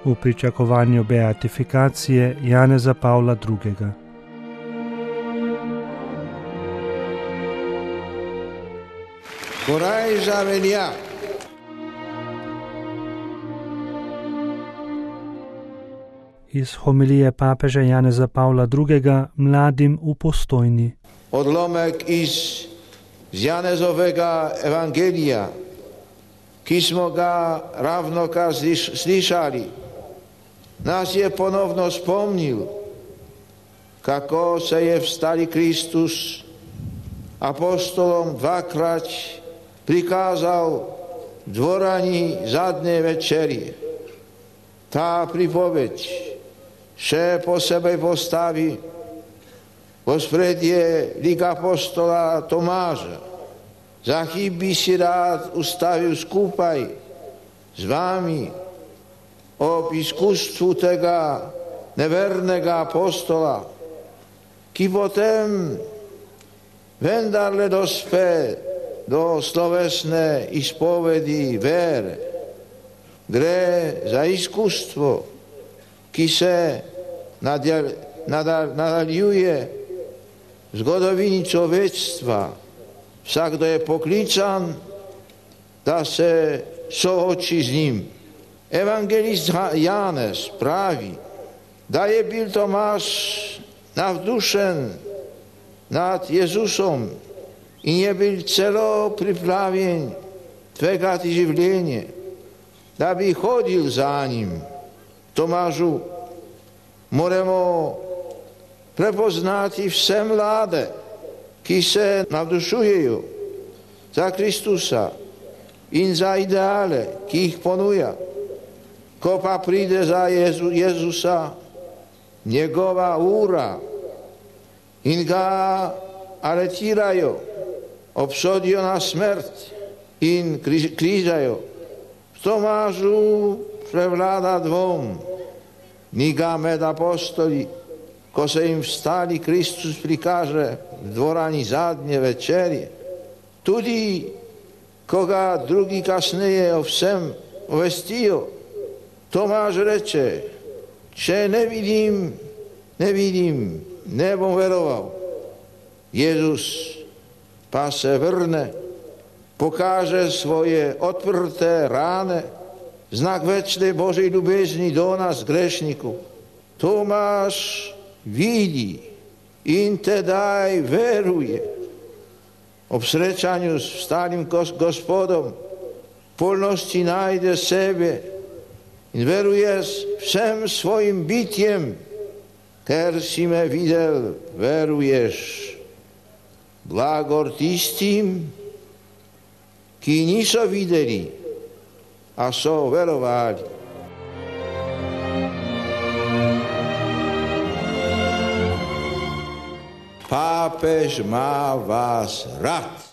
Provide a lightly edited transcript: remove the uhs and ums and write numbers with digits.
u pričakovanju beatifikacije Janeza Pavla II. Coraggia venia. Iz homilije pápeža Janeza Pavla II. Mladým u Postojni. Odlomek z Janezovega Evangelia, ki smo ga ravnokar slišali, nas je ponovno spomnil, kako se je vstali Kristus apostolom dvakrát prikázal v dvorani zadnej večerie. Tá pripoveď še po sebe postaví pospredie lik apostola Tomáša. Za chyby si rád ustavil skupaj s vami o iskustvu tega nevernega apostola, ki potem vendarle dospie do slovesné ispovedi vere. Gre za iskustvo, ki se nadaljuje v zgodovini človečstva. Všakdo je poklican, da se sooči z njim. Evangelist Janez pravi, da je bil Tomáš navdušen nad Jezusom in je bil celo pripravljen tvegati življenje, da bi hodil za njim. Tomášu moramo prepoznati vse mlade, ki se navdušujejo za Kristusa in za ideale, ki jih ponuja. Ko pa pride za Jezusa njegova ura in ga aretirajo, obsodijo na smrt in križajo, v Tomášu prevláda dvom. Ni ga med apostoli, ko se jim vstali Kristus prikaže v dvorani zadnje večerje. Tudi, ko ga drugi kasneje o vsem ovestijo, Tomáš reče, če ne vidim, ne bom veroval. Jezus pa se vrne, pokaže svoje odprté ráne, znak večnej Božej ljubezni do nás, grešniku. Tomáš vidí in tedaj veruje. Ob srečanju s vstalým Gospodom v plnosti nájde sebe in veruje všem svojim bytiem. Ker si me videl, veruješ. Blagor tým, ki niso videli, a so verovali. Pápež má vás rád.